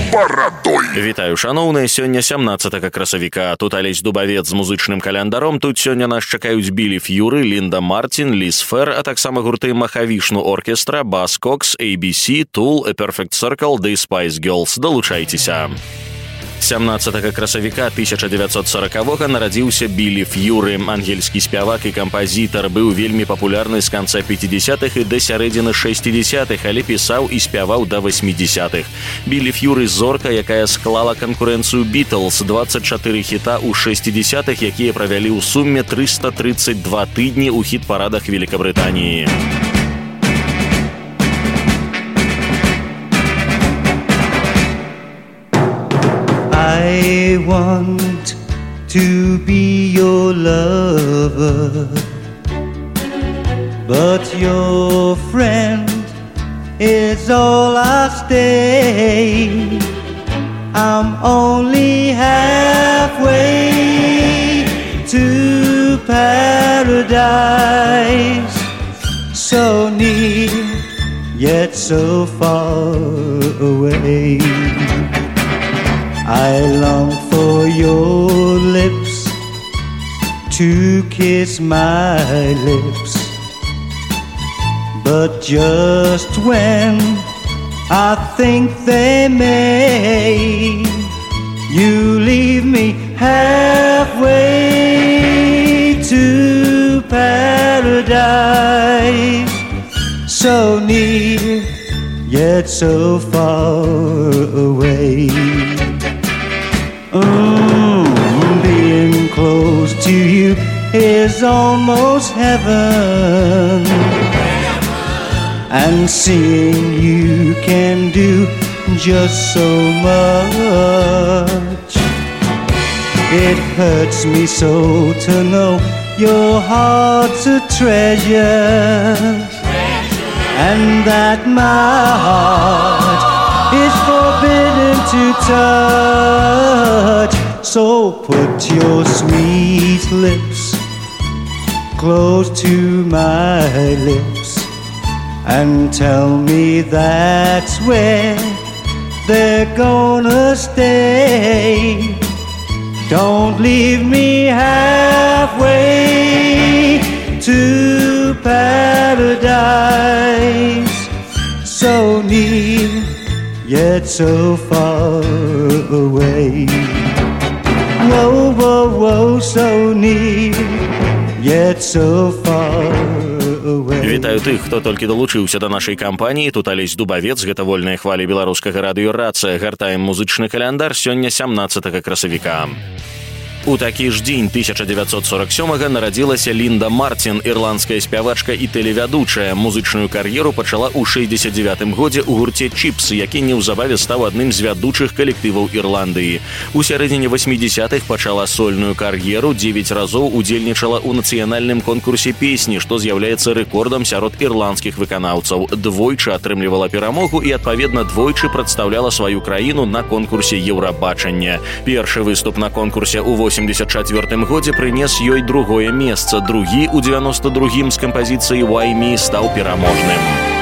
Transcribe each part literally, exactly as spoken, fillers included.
барадой. Вітаю, шаноўныя, сёння сямнаццатага красавіка. Тут Алесь Дубавец з музычным календаром. Тут сёння нас чакаюць Білі Ф'юры, Лінда Мартін, Ліз Фер, а таксама гурты Махавішну оркестра, Buzzcocks, эй би си, Tool, A Perfect Circle, The Spice Girls. Далучайцеся. сямнаццатага красавіка тысяча дзевяцьсот сорокавога нарадзіўся Білі Ф'юры. Ангельскі спявак і кампазітар, быў вельмі папулярны з канца пяцідзясятых і да сярэдзіны шэсцідзясятых, але пісаў і спяваў да васьмідзясятых. Білі Ф'юры – зорка, якая склала канкурэнцыю Бітлз, дваццаць чатыры хіта ў шэсцідзясятых, якія правялі ў суме трыста трыццаць два тыдні ў хіт-парадах Великабрытаніі. I want to be your lover, but your friend is all I stay. I'm only halfway to paradise, so near yet so far away. I long for your lips to kiss my lips, but just when I think they may, you leave me halfway to paradise, so near yet so far away. Mm, being close to you is almost heaven, and seeing you can do just so much. It hurts me so to know your heart's a treasure, and that my heart is forbidden to touch. So put your sweet lips close to my lips and tell me that's where they're gonna stay. Don't leave me halfway to paradise, so near yet so far away. Whoa, whoa, whoa, so near yet so far away. Вітаю тых, хто толькі далучыўся да нашай кампаніі. Тут Алесь Дубавец, гэта вольныя хвалі беларускага радыё «Рацыя». Гартаем музычны каляндар сёння сямнаццатага красавіка. У такі ж дзень тысяча дзевяцьсот сорок сёмага нарадзілася Лінда Мартін, ірландская спявачка і тэлевядучая. Музычную кар'еру пачала ў шэсцьдзесят дзевятым годзе ў гурце «Чіпс», які неўзабаве стаў адным з вядучых калектываў Ірландыі. У сярэдзіне васьмідзясятых пачала сольную кар'еру, дзевяць разоў удзельнічала ў нацыянальным конкурсе песні, што з'яўляецца рэкордам сярод ірландскіх выканаўцаў. Двойчы атрымлівала перамогу і, адпаведна, двойчы прадстаўляла сваю краіну на конкурсе Еўрабачання. Першы выступ на конкурсе ў восемьдесят чвёртым годзе прынес ёй другое месца. Другі ў девяносто другім з кампазіцыяй «Why Me» стаў пераможным.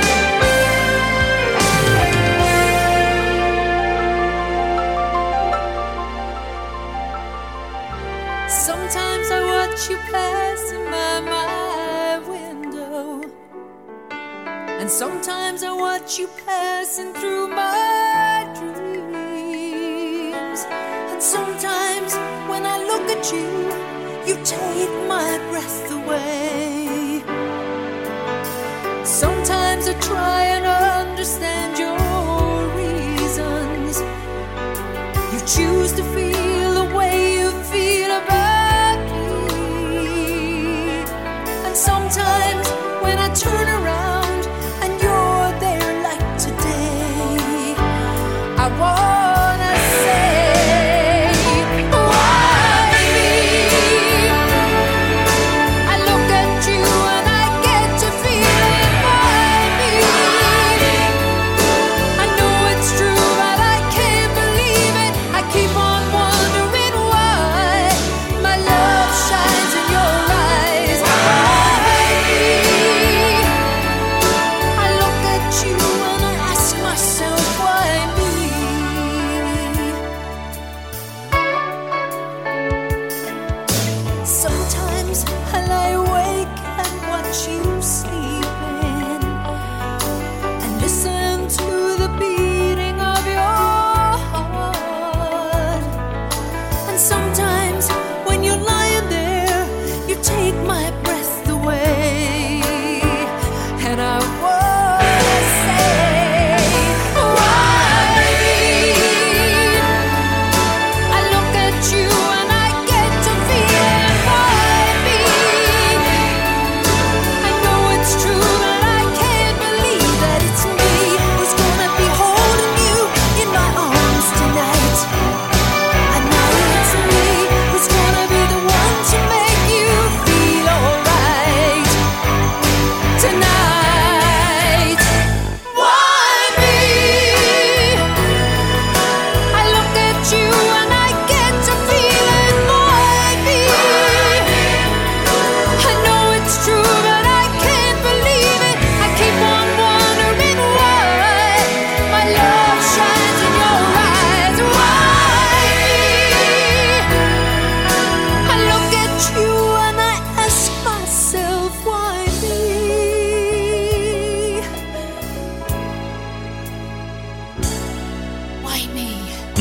Sometimes I watch you passing by my window, and sometimes I watch you passing through my dreams, and sometimes when I look at you, you take my breath away. Sometimes I try and understand your reasons. You choose to feel the way you feel about me, and sometimes when I turn around and you're there like today, I wanna say, why me? I look at you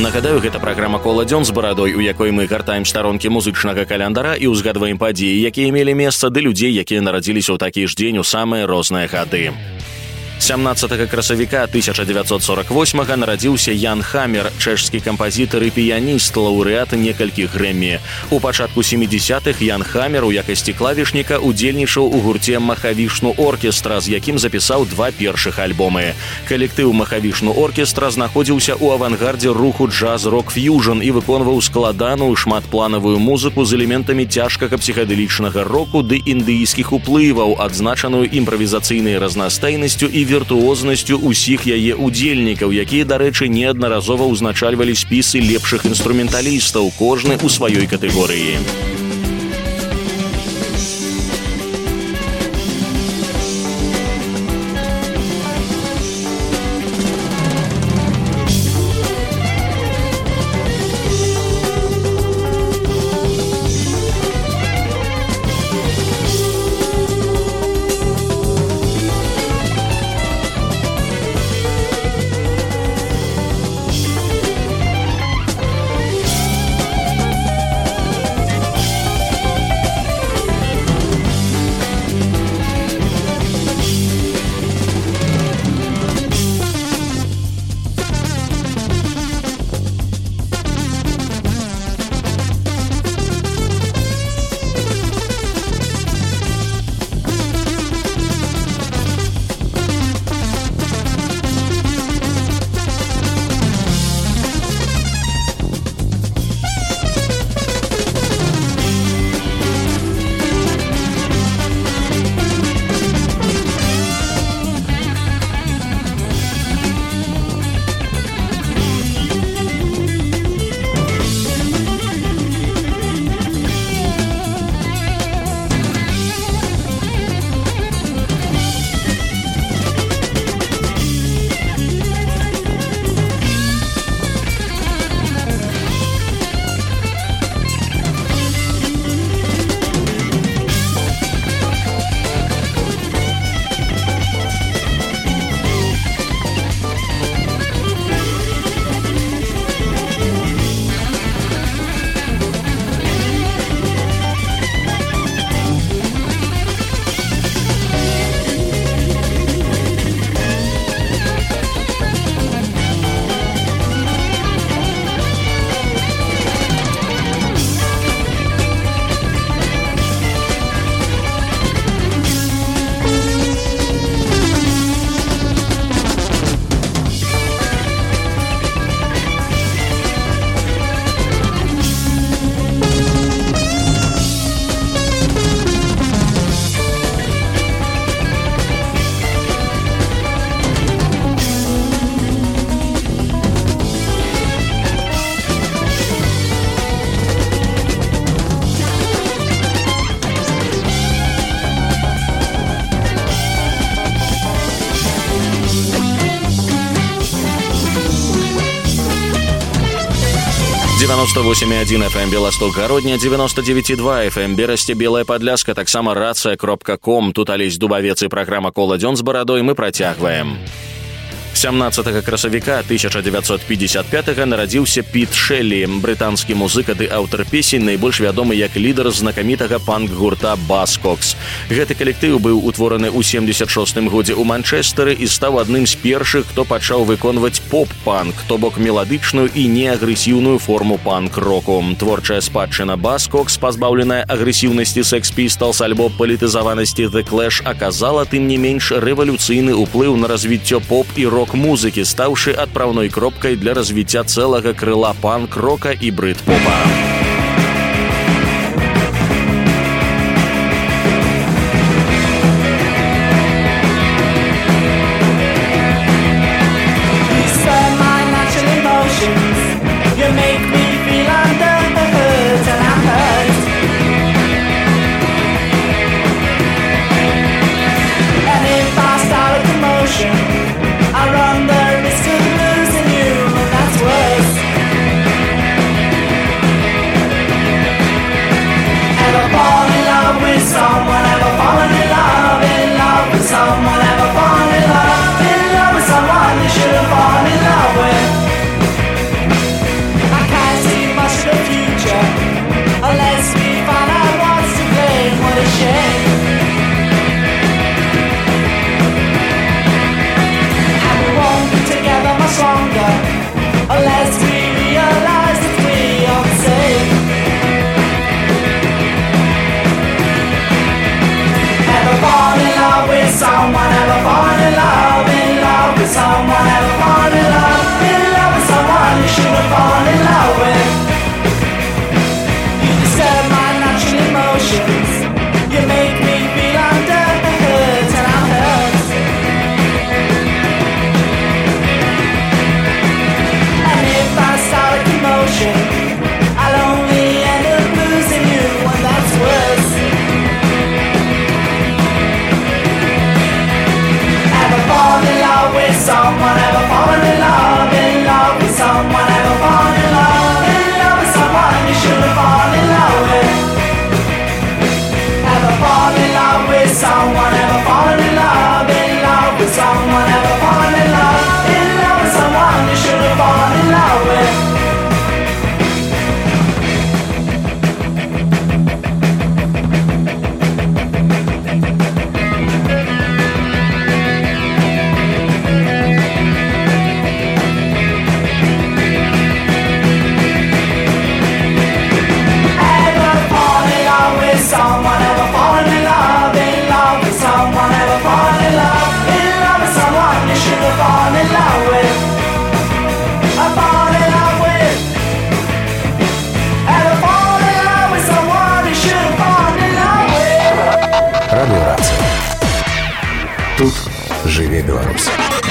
Нагадаю, гэта праграма «Кола дзён» з барадой, у якой мы гартаем старонкі музычнага календара і ўзгадваем падзеі, якія мелі месца, ды людзей, якія нарадзіліся ў такі ж дзень у самыя розныя гады. сямнаццатага красавіка тысяча дзевяцьсот сорок восьмага нарадзіўся Ян Хаммер, чэшскі кампазітар і піяніст, лаўрэат некалькіх Грэмі. У пачатку сямідзесятых Ян Хаммер у якасці клавішніка удзельнічаў у гурце «Махавішну оркестра», з якім запісаў два першых альбомы. Калектыў «Махавішну оркестра» знаходзіўся ў авангардзе руху джаз-рок-фьюжн і выконваў складаную шматпланавую музыку з элементамі цяжкага псіхадэлічнага року ды індыйскіх уплываў, адзначаную імправізацыйнай разнастайнасцю і віртуознасцю ўсіх яе удзельнікаў, якія, дарэчы, неаднаразова ўзначальвалі спісы лепшых інструменталістаў, кожны ў сваёй катэгорыі. девяносто восемь и один эф эм Белосток Городня, девяносто девять и два эф эм Берасце Белая Падляска, таксама рация кропка ком. Тут Алесь Дубавец и программа «Кола дзён» з барадой мы працягваем. сямнаццатага красавіка тысяча дзевяцьсот пятьдесят пятага нарадзіўся Піт Шэллі, брытанскі музыка ды аўтар песень, найбольш вядомы як лідар знакамітага панк-гурта Buzzcocks. Гэты калектыў быў утвораны ў семдзесят шостым годзе ў Манчэстэры і стаў адным з першых, хто пачаў выконваць поп-панк, то бок меладычную і неагрэсіўную форму панк-року. Творчая спадчына Buzzcocks, пазбаўленая агрэсіўнасці Sex Pistols альбо палітызаванасці The Clash, аказала тым не менш рэвалюцыйны ўплыў на развіццё поп і рок музыкі, стаўшы адпраўной кропкай для развіцця цэлага крыла панк-рока і брыт-попа. I run the risk of losing you, and that's worse. with someone, ever fallen in love, in love with someone, ever fallen in love, in love with someone you should have fallen in love with. Someone ever fallen in love, in love with someone ever fallen in love, in love with someone you should have fallen in love with. I fallen in love with, ever fallen in love with someone you should have fallen in love with. Радио Рация. Тут живе Беларусь.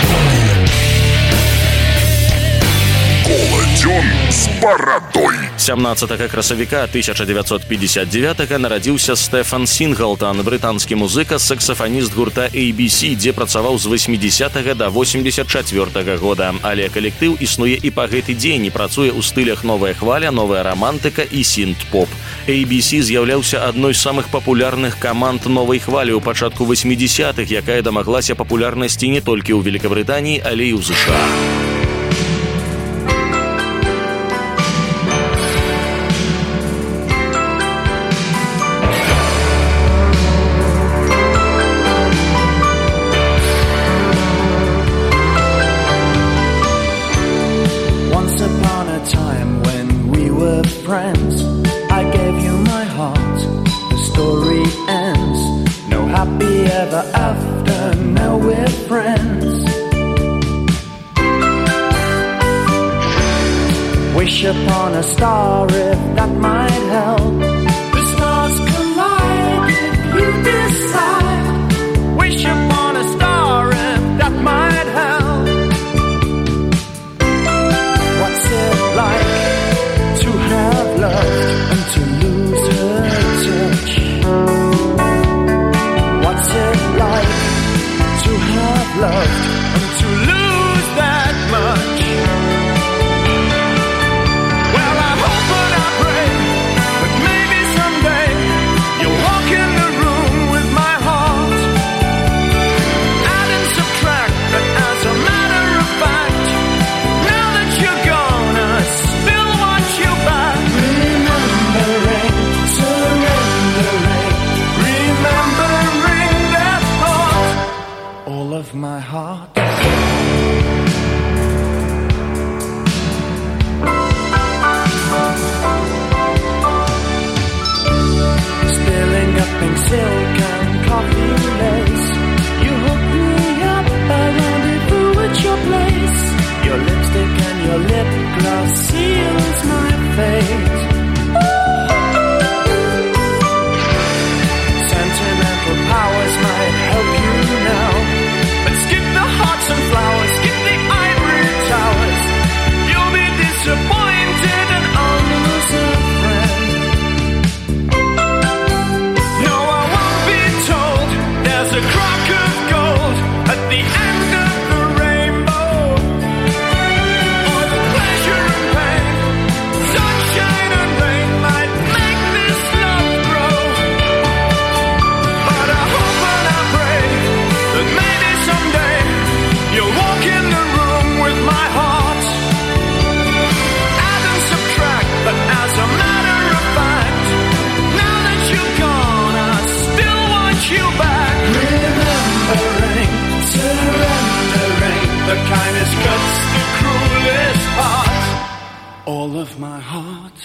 Колодён з барадой. сямнаццатага красавіка тысяча девятьсот пятьдесят девятого нарадзіўся Стэфан Сінглтон, брытанскі музыка, саксафаніст гурта эй би си, дзе працаваў з восьмідзесятага да восемьдесят чацвёртага года. Але калектыў існуе і па гэты дзень, і працуе ў стылях новая хваля, новая рамантыка і сінт-поп. эй би си з'яўляўся адной з самых папулярных каманд новай хвалі ў пачатку восьмідзесятых, якая дамаглася папулярнасці не толькі ў Великабрытаніі, але і ў ЗША. Wish upon a star if that might help. The stars collide if you decide. Wish upon a star if that might help. What's it like to have loved and to lose her touch? What's it like to have loved and to lose that much? My heart. Spilling up pink silk and coffee lace, you hook me up, I rendezvous at your place. Your lipstick and your lip gloss seals my fate. Sentimental powers might help you now. Hearts and flowers, skip the ivory towers. You'll be disappointed and I'll lose a friend. No, I won't be told there's a crock of gold at the end of the rainbow. All the pleasure and pain, sunshine and rain might make this love grow. But I hope and I pray that maybe someday you'll walk in the room with my heart. Add and subtract, but as a matter of fact, now that you're gone, I still want you back. Remembering, surrendering, the kindest cuts the cruelest heart. All of my heart.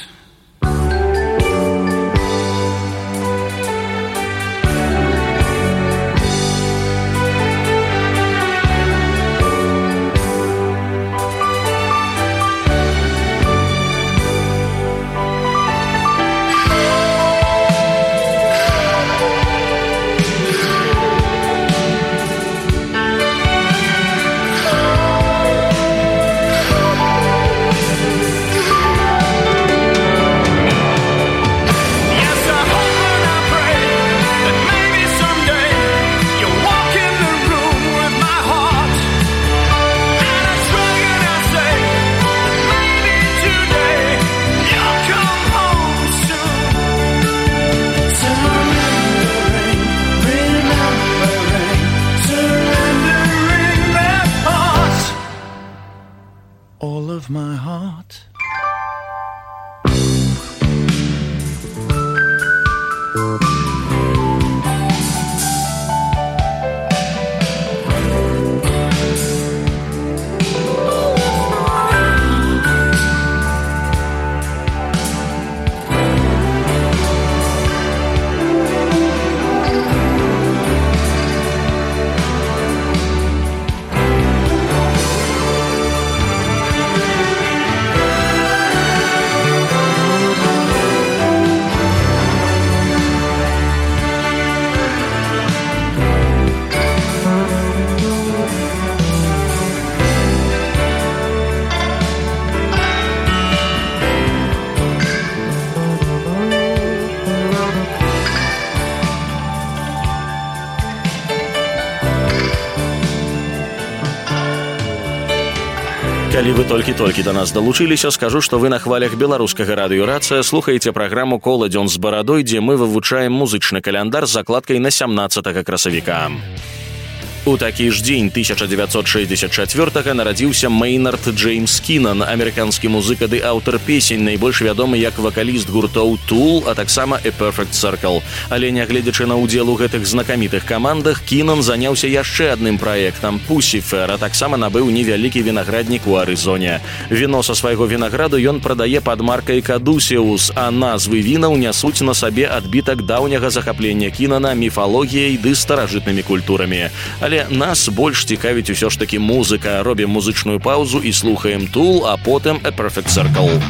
Калі вы толькі-толькі да нас далучыліся, скажу, што вы на хвалях беларускага радыёрацыя слухаеце праграму «Коладзён з барадой», дзе мы вывучаем музычны каляндар з закладкай на сямнаццатага красавіка. У такі ж дзень тысяча дзевяцьсот шэсцьдзесят чацвёртага нарадзіўся Мейнард Джеймс Кінан, амерыканскі музыка ды аўтар песень, найбольш вядомы як вакаліст гуртоў Tool, а таксама A Perfect Circle. Але нягледзячы на ўдзел у гэтых знакамітых камандах, Кінан заняўся яшчэ адным праектам Pussifer, а таксама набыў невялікі вінаграднік у Арызоне. Віно са свайго вінаграду ён прадае пад маркай Caduceus, а назвы вінаў нясуць на сабе адбітак даўняга захаплення Кінана міфалогіяй ды старажытнымі культурамі. Але нас больш цікавіць усё ж такі музыка. Робім музычную паузу і слухаем Tool, а потым A Perfect Circle.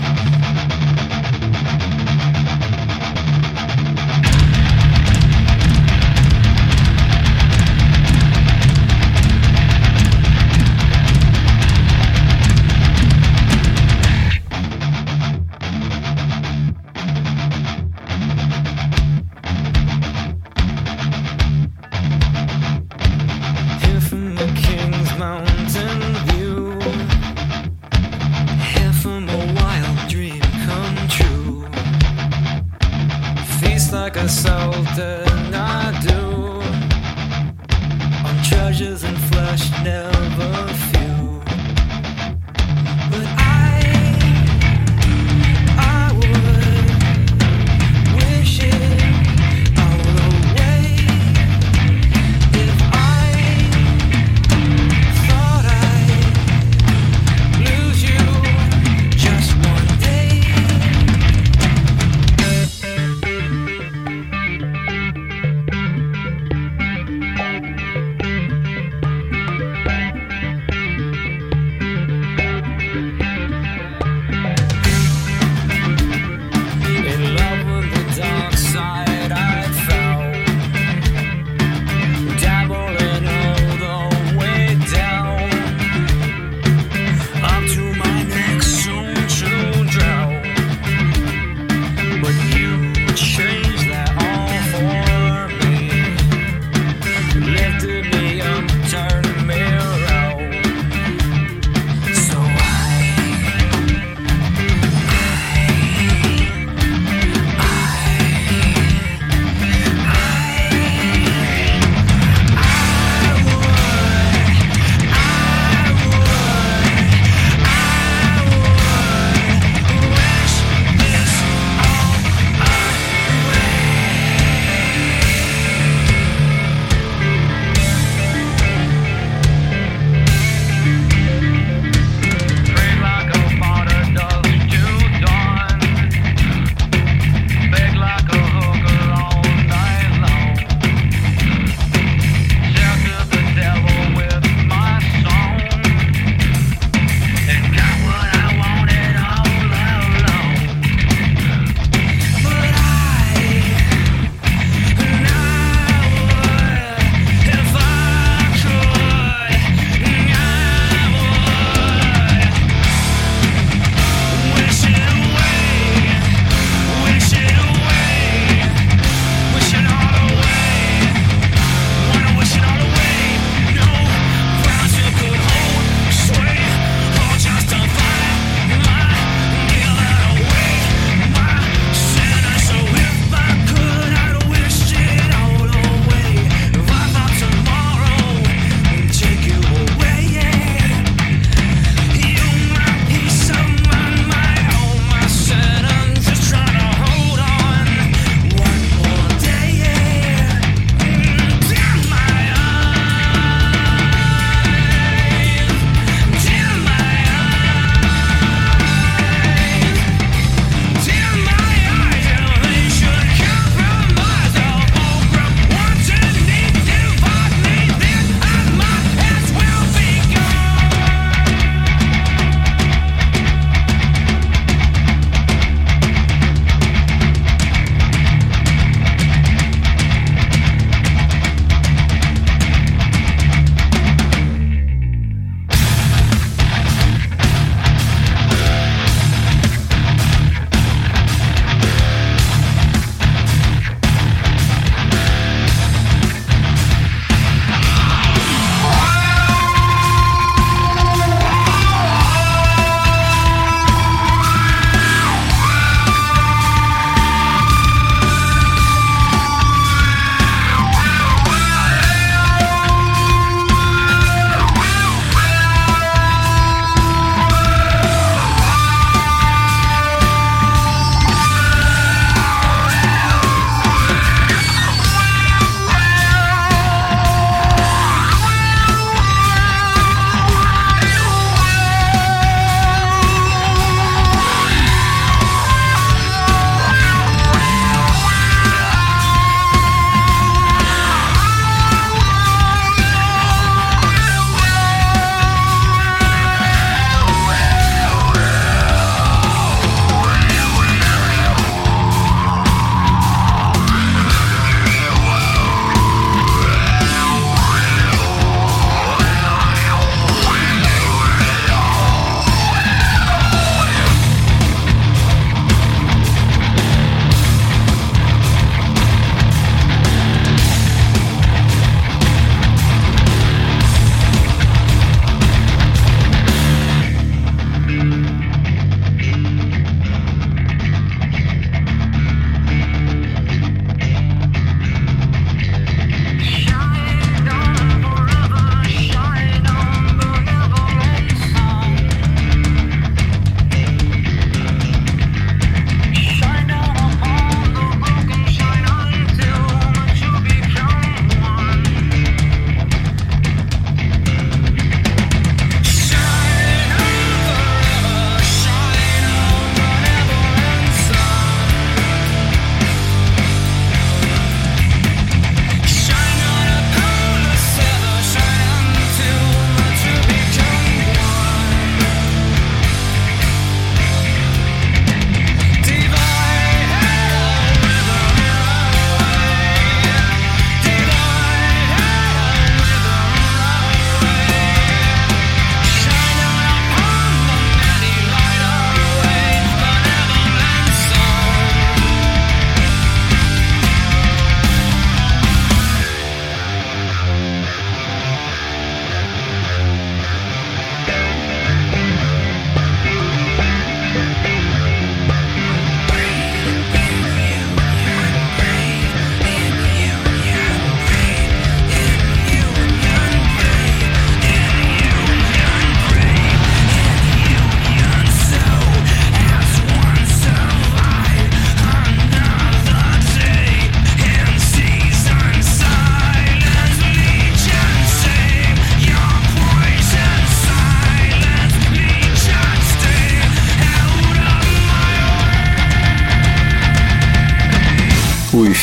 Like a sultan I do on treasures and flesh never few, but I I would wish it all away if I thought I'd lose you just one day.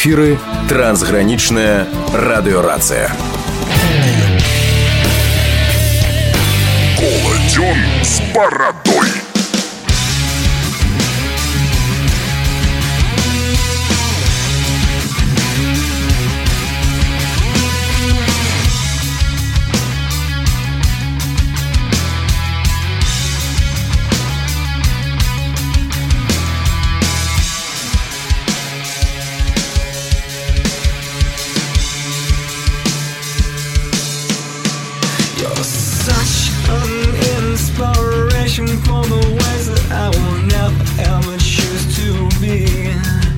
эфіры трансгранічная радыёрацыя. Колодён с бородой. Such an inspiration for the ways that I will never ever choose to be.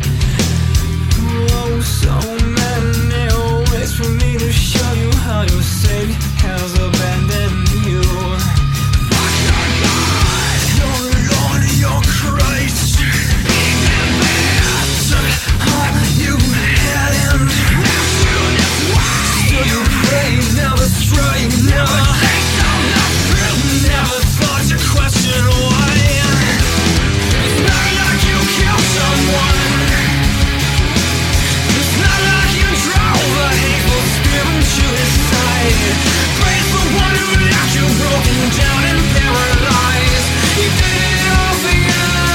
Oh, so many ways for me to show you how your Savior has abandoned you. Fuck your God, your Lord, your Christ. Even better, you had him. Still you pray, never stray, never. Never thought to question why. It's not like you killed someone. It's not like you drove a hateful spirit to his side. Praise the one who left you broken down and paralyzed. He did it all for you.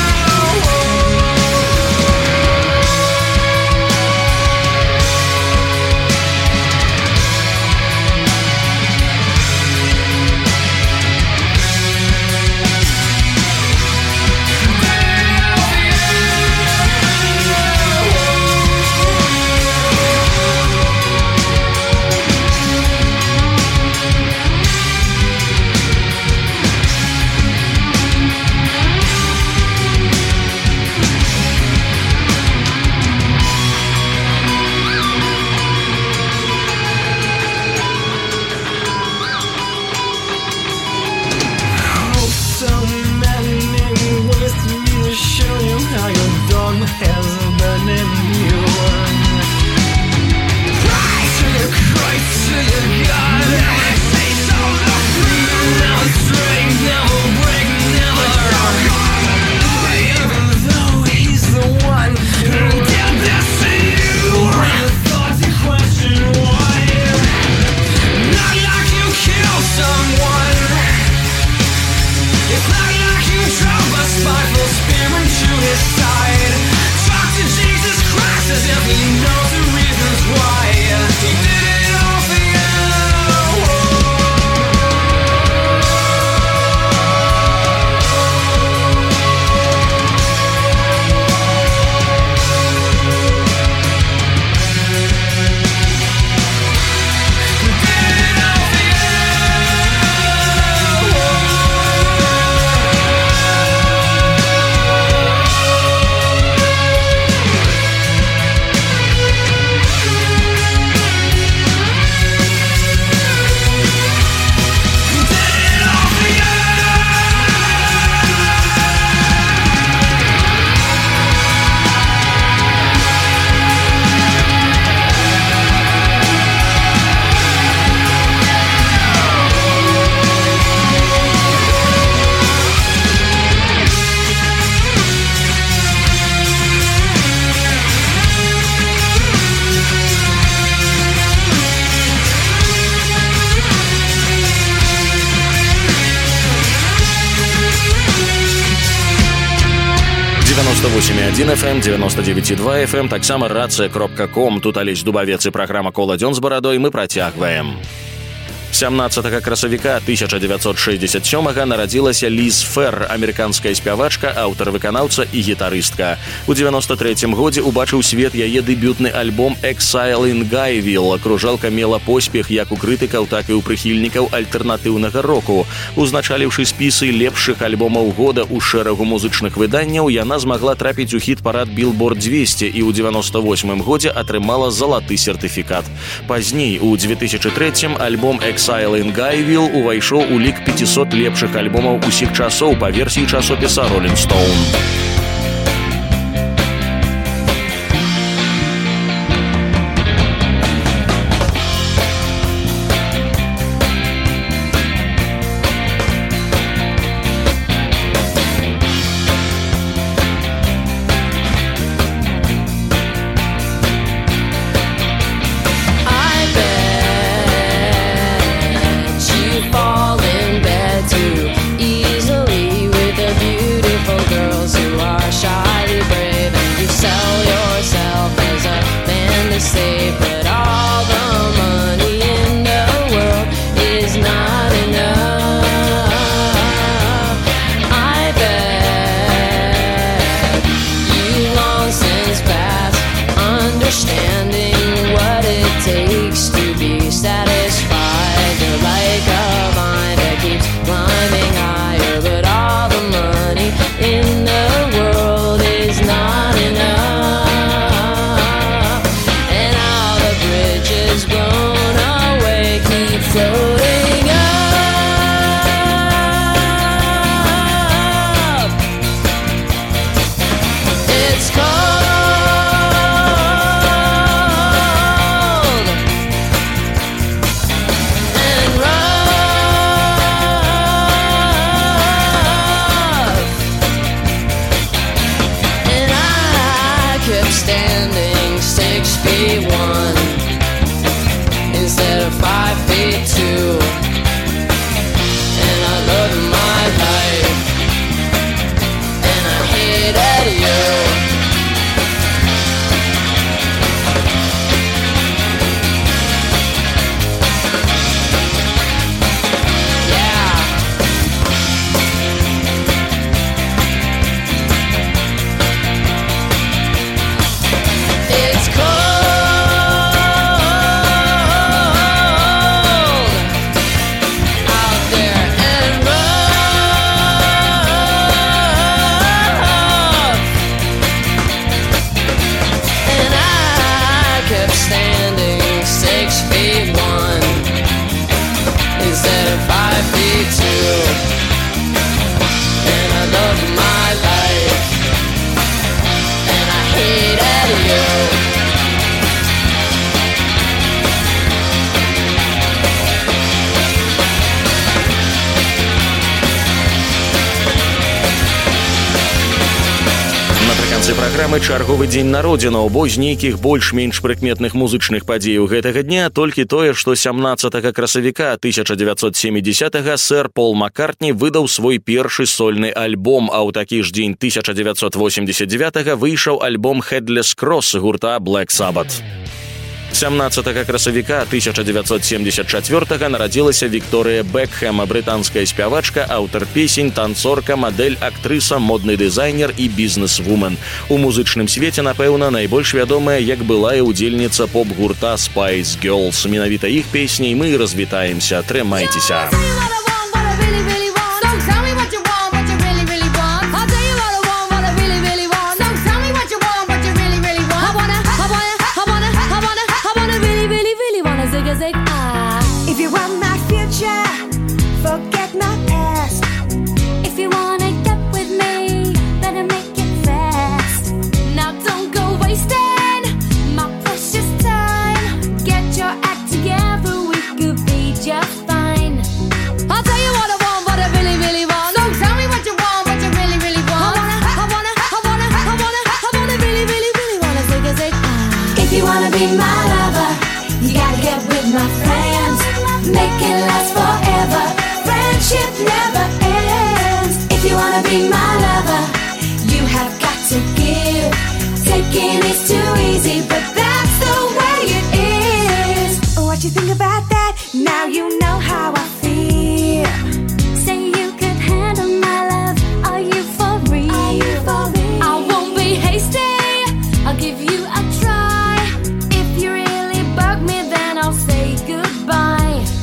девяносто восемь и один эф эм, девяносто девять и два эф эм, таксама рацыя кропка ком. Тут Алесь Дубавец і праграма «Коладзён з барадой» мы працягваем. сямнаццатага красавіка тысяча девятьсот шестьдесят сёмага нарадзілася Лиз Фер, амерыканская спявачка, аўтар-выканаўца і гітарыстка. У девяносто трэцім годзе убачыў свет яе дэбютны альбом «Exile in Guyville». Кружалка мела поспех як у крытыкаў, так і ў прыхільнікаў альтэрнатыўнага року. Узначаліўшы спісы лепшых альбомаў года ў шэрагу музычных выданняў, яна змагла трапіць у хіт-парад Billboard двести і ў девяносто восьмым годзе атрымала залаты сертыфікат. Пазней, у две тысячи трэцім альбом «Exile in Guyville» увайшоў у лік пятьсот лепшых альбомаў усіх часоў па версіі часопіса Rolling Stone. takes to be satisfied. You're like a vine that keeps climbing higher, but all the money in the world is not enough. And all the bridges blown away keep floating up. It's cold and rough, and I kept standing six feet one instead of five feet two, and I love my life and I hated you. It's cold out there and rough, and I kept standing six feet one instead of five feet two, and I loved my life and I hated you. Напрыканцы праграмы чарговы дзень народзінаў, бо з нейкіх больш-менш прыкметных музычных падзеяў гэтага дня толькі тое, што сямнаццатага красавіка тысяча дзевяцьсот семидесятого сэр Пол Маккартні выдаў свой першы сольны альбом, а ў такі ж дзень тысяча дзевяцьсот восемьдесят девятого выйшаў альбом Headless Cross гурта Black Sabbath. сямнаццатага красавіка тысяча дзевяцьсот семьдесят четвёртого нарадзілася Вікторыя Бекхэм, брытанская спявачка, аўтар песень, танцорка, мадэль, актрыса, модны дызайнер і бізнес-вумен. У музычным свеце, напэўна, найбольш вядомая як былая ўдзельніца поп-гурта Spice Girls. Менавіта іх песняй мы і развітаемся. Трымайцеся! If you want my future, forget my past. If you wanna get with me, better make it fast. Now don't go wasting my precious time. Get your act together, we could be just fine. I'll tell you what I want, what I really, really want. So tell me what you want, what you really, really want. I wanna, I wanna, I wanna, I wanna, I wanna really, really, really wanna zig a zig. If you wanna be my lover, you gotta get with my friends. Make it last forever. Friendship never ends. If you wanna be my lover, you have got to give. Taking is too easy, but that's the way it is. What you think about that? Now you know how I feel. Say you could handle my love. Are you for real? Are you for real? I won't be hasty. I'll give you a try. If you really bug me, then I'll say goodbye.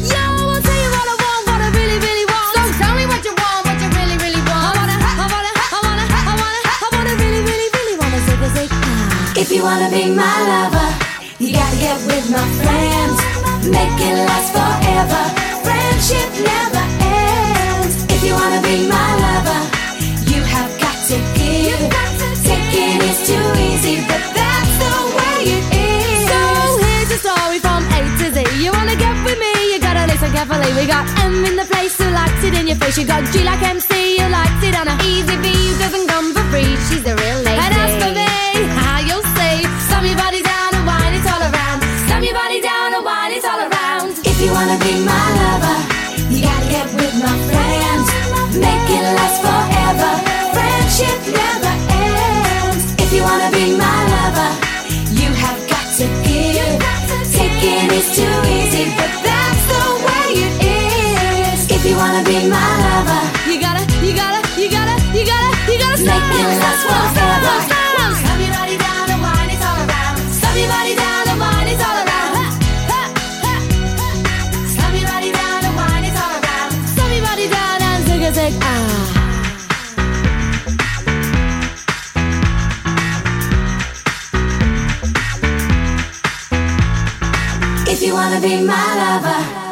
If you wanna be my lover, you gotta get with my friends. Make it last forever. Friendship never ends. If you wanna be my lover, you have got to give. Taking is too easy, but that's the way it is. So here's a story from A to Z. You wanna get with me, you gotta listen carefully. We got M in the place who likes it in your face. You got G like M C, who likes it on a easy V, who doesn't come for free. She's a real lady. And as for me, how you'll say, slam your body down and wine it all around. Slam your body down and wine it all around. If you wanna be my lover, you gotta get with my friends. Make it last forever. Friendship never ends. If you wanna be my lover, you have got to give. Taking is too easy, but that's the way it is. If you wanna be my lover, you gotta, you gotta, you gotta, you gotta, you gotta make it last forever. Slam your body down and wine it all around. Slam your body down and wine it all around. If you wanna be my lover,